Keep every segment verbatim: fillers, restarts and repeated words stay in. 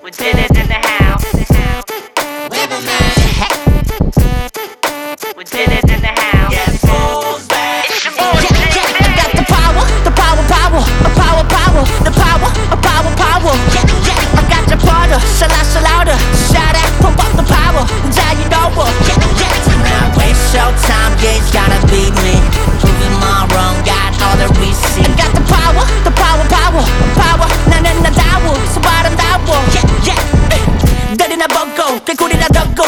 We did it in the house. We did it in the house. It's your boy, Yeah, yeah, I got the power, the power, power, a power, power, the power, a power, power. Yeah, yeah, I got the power, shala, shalada, shout out, pump up the power, now you know what. Yeah, yeah. Now it's showtime, yeah, it's gotta be me. Proving my wrong, got all the receipts. I got the power, the power, power, power. 나는 나다워, so 아름다워. Yeah, yeah. 내리나 보고, 개구리나 덮고.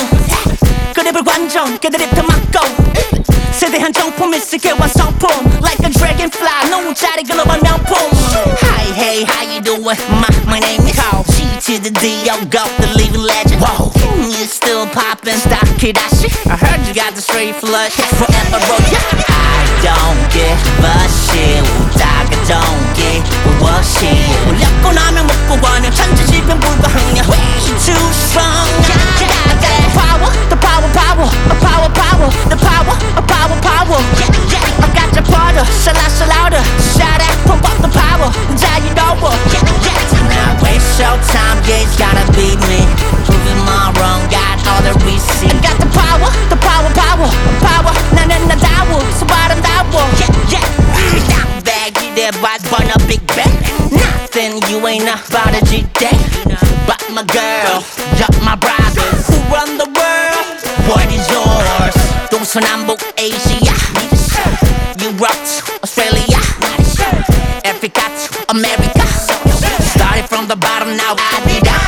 그립을 관전, 걔들이 더 막고. 세대한 정품 있을게 완성품 Like a dragonfly 노자리 글로벌 명품 Hi, hey, how you doing? My, my name is Carl G to the D, O, go, the living legend Whoa, you still poppin', stop Kidashi I heard you got the straight flush Forever roll, yeah I don't give a shit 웃다가 don't give a shit 울렸고 나면 먹고 가는 천지지변 불가항력 Way too strong I got the power, the power, power A power, power, the power, a power, power yeah, yeah. I got your powder, shala, shalada Shout out, pump up the power Now you know what yeah, yeah. Now it's showtime, yeah, it's gotta be me Proving my wrong, got all the receipts I got the power, the power, power Power, 나는 나다워, so 아름다워 yeah, yeah. Baggy, that boys burn a big bang Nothing you ain't about a G-Day But my girl, yup, my brothers Who run the world, what is yours? 동서남북 Asia Europe to Australia Africa to America Started from the bottom, now I did that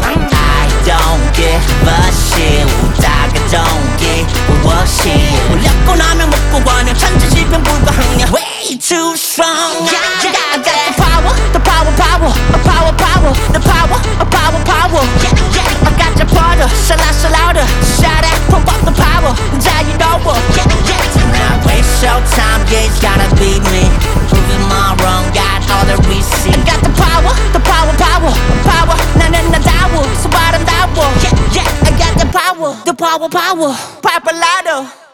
I don't give a shit 웃다가 don't give a shit 울렸고 나면 먹고 가는 천지지변 불가항력 Way too strong yeah, yeah, I got the power, the power, power A power, power, the power, a power, power yeah, yeah. I got your powder, shala, shalada Shout out, pump up the power Now you know what yeah, yeah. Now it's showtime, yeah, it's gotta be me Proving my wrong, got all the receipts I got the power, the power, power Power, 나는 나다워, so 아름다워 yeah, yeah. I got the power, the power, power Papalado